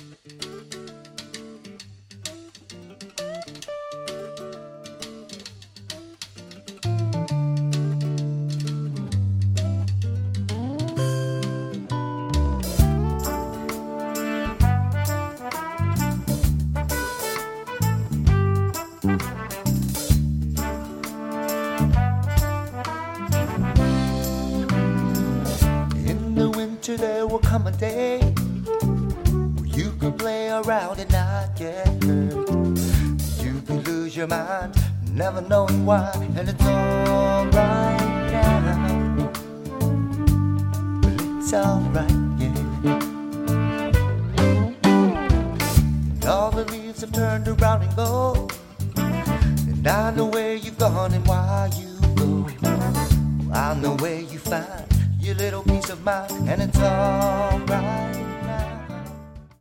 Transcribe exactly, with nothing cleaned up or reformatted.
There will come a day where you could play around and not get hurt. You could lose your mind, never knowing why, and it's all right now. But it's all right, yeah. And all the leaves have turned around and go, and I know where you've gone and why you go. I know where you find your little piece of mind, and it's all